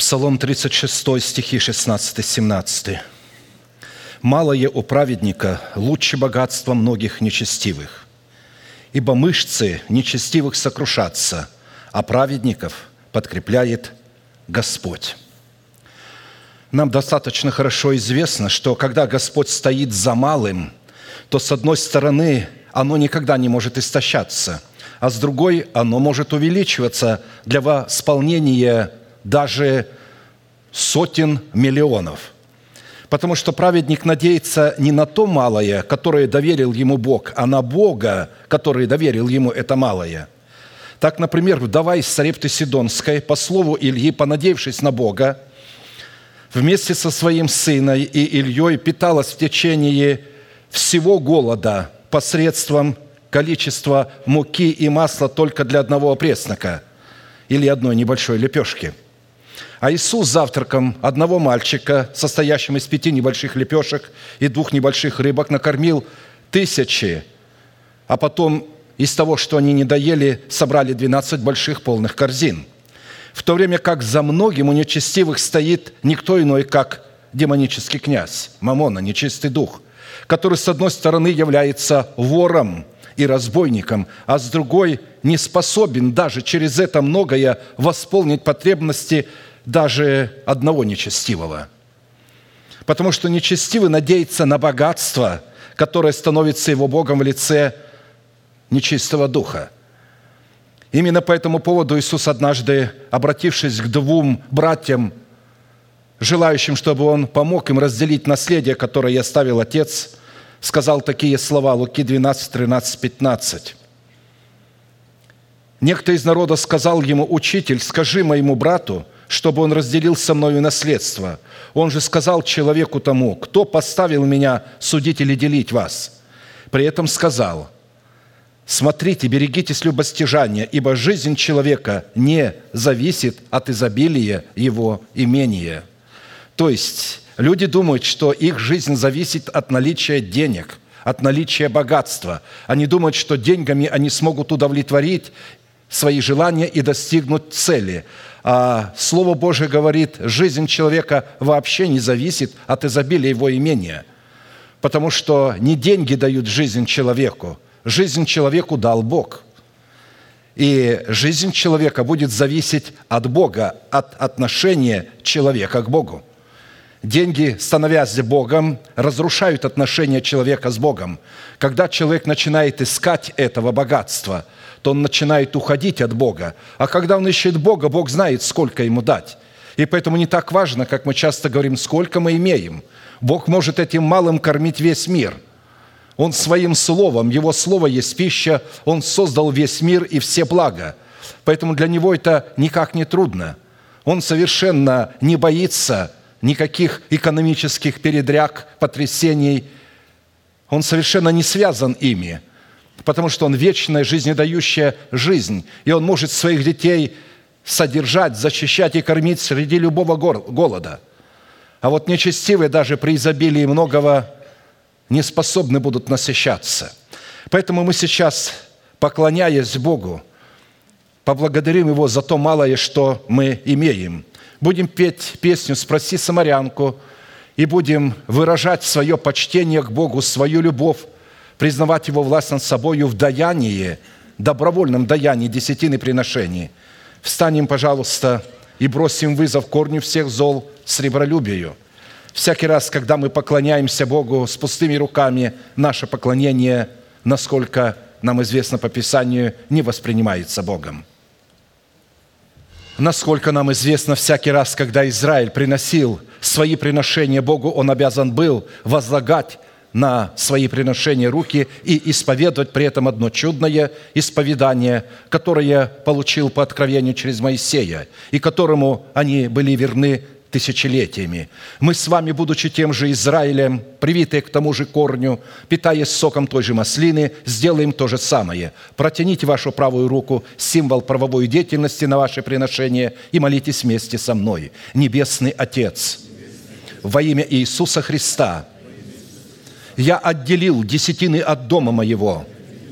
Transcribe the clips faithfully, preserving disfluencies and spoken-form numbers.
Псалом тридцать шесть, стихи шестнадцать-семнадцать. «Малое у праведника лучше богатства многих нечестивых, ибо мышцы нечестивых сокрушатся, а праведников подкрепляет Господь». Нам достаточно хорошо известно, что когда Господь стоит за малым, то, с одной стороны, оно никогда не может истощаться, а с другой, оно может увеличиваться для восполнения даже сотен миллионов. Потому что праведник надеется не на то малое, которое доверил ему Бог, а на Бога, который доверил ему это малое. Так, например, вдова из Сарепты Сидонской, по слову Ильи, понадеявшись на Бога, вместе со своим сыном и Ильей питалась в течение всего голода посредством количества муки и масла только для одного опреснока или одной небольшой лепешки. А Иисус завтраком одного мальчика, состоящим из пяти небольших лепешек и двух небольших рыбок, накормил тысячи, а потом из того, что они не доели, собрали двенадцать больших полных корзин. В то время как за многим у нечестивых стоит никто иной, как демонический князь, Мамона, нечистый дух, который, с одной стороны, является вором и разбойником, а с другой не способен даже через это многое восполнить потребности даже одного нечестивого. Потому что нечестивый надеется на богатство, которое становится его Богом в лице нечистого духа. Именно по этому поводу Иисус однажды, обратившись к двум братьям, желающим, чтобы Он помог им разделить наследие, которое оставил Отец, сказал такие слова, Луки двенадцать, тринадцать, пятнадцать. «Некто из народа сказал ему: „Учитель, скажи моему брату, чтобы он разделил со мною наследство. Он же сказал человеку тому: „Кто поставил меня судить или делить вас?“ При этом сказал: „Смотрите, берегитесь любостяжания, ибо жизнь человека не зависит от изобилия его имения“». То есть люди думают, что их жизнь зависит от наличия денег, от наличия богатства. Они думают, что деньгами они смогут удовлетворить свои желания и достигнуть цели. А Слово Божие говорит, жизнь человека вообще не зависит от изобилия его имения, потому что не деньги дают жизнь человеку, жизнь человеку дал Бог. И жизнь человека будет зависеть от Бога, от отношения человека к Богу. Деньги, становясь Богом, разрушают отношения человека с Богом. Когда человек начинает искать этого богатства, то он начинает уходить от Бога. А когда он ищет Бога, Бог знает, сколько ему дать. И поэтому не так важно, как мы часто говорим, сколько мы имеем. Бог может этим малым кормить весь мир. Он своим словом, Его слово есть пища, Он создал весь мир и все блага. Поэтому для Него это никак не трудно. Он совершенно не боится никаких экономических передряг, потрясений. Он совершенно не связан ими, потому что Он вечная, жизнедающая жизнь, и Он может своих детей содержать, защищать и кормить среди любого голода. А вот нечестивые даже при изобилии многого не способны будут насыщаться. Поэтому мы сейчас, поклоняясь Богу, поблагодарим Его за то малое, что мы имеем. Будем петь песню «Спроси самарянку» и будем выражать свое почтение к Богу, свою любовь, признавать Его власть над собою в даянии, добровольном даянии, десятины приношений. Встанем, пожалуйста, и бросим вызов корню всех зол, сребролюбию. Всякий раз, когда мы поклоняемся Богу с пустыми руками, наше поклонение, насколько нам известно по Писанию, не воспринимается Богом. Насколько нам известно, всякий раз, когда Израиль приносил свои приношения Богу, он обязан был возлагать на свои приношения руки и исповедовать при этом одно чудное исповедание, которое получил по откровению через Моисея, и которому они были верны тысячелетиями. Мы с вами, будучи тем же Израилем, привитые к тому же корню, питаясь соком той же маслины, сделаем то же самое. Протяните вашу правую руку, символ правовой деятельности на ваше приношение, и молитесь вместе со мной. Небесный Отец, во имя Иисуса Христа, я отделил десятины от дома моего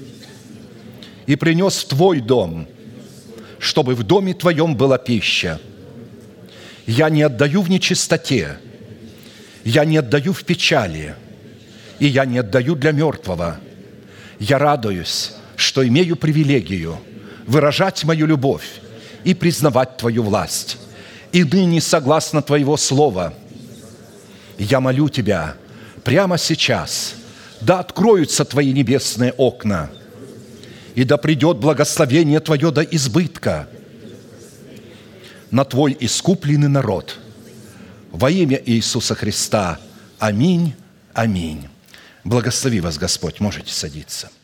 и принес в Твой дом, чтобы в доме Твоем была пища. Я не отдаю в нечистоте, я не отдаю в печали, и я не отдаю для мертвого. Я радуюсь, что имею привилегию выражать мою любовь и признавать Твою власть. И ныне, согласно Твоего слова, я молю Тебя прямо сейчас, да откроются Твои небесные окна, и да придет благословение Твое до избытка на Твой искупленный народ. Во имя Иисуса Христа. Аминь. Аминь. Благослови вас Господь. Можете садиться.